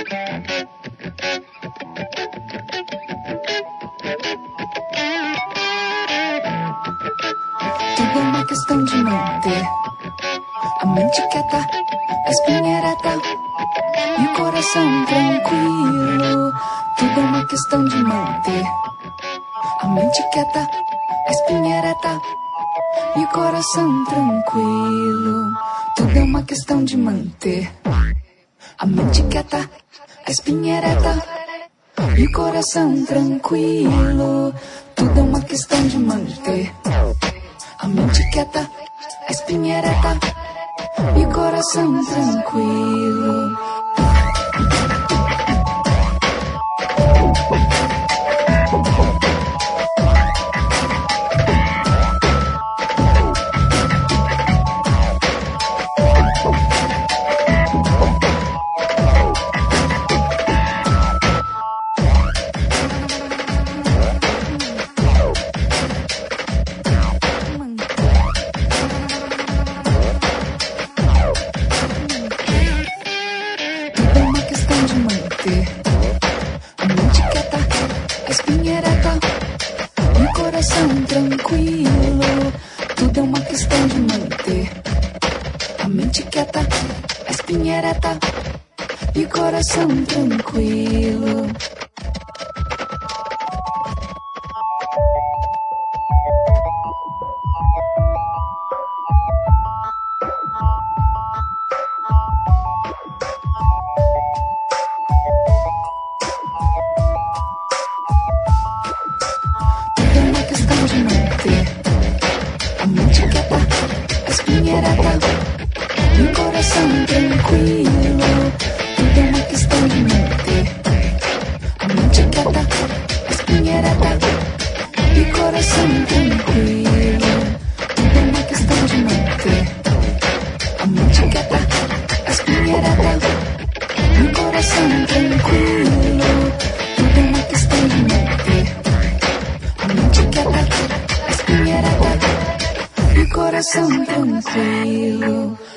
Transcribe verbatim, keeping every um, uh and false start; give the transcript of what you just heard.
Tudo é uma questão de manter a mente quieta, a espinha ereta e o coração tranquilo. Tudo é uma questão de manter a mente quieta, a espinha ereta e o coração tranquilo. Tudo é uma questão de manter a mente quieta, a espinha ereta e o coração tranquilo. Tudo é uma questão de manter a mente quieta, a espinha ereta e o coração tranquilo. A mente quieta, a espinha ereta e o coração tranquilo. Tudo é uma questão de manter a mente quieta, a espinha ereta e o coração tranquilo. A mente quieta, a espinha ereta e o coração tranquilo. Tudo é uma questão de manter a mente quieta, a espinha ereta e o coração tranquilo. Tudo é uma questão de manter a mente quieta, a espinha ereta e o coração tranquilo. Tudo é uma questão de manter a mente quieta, a espinha ereta e coração tranquilo.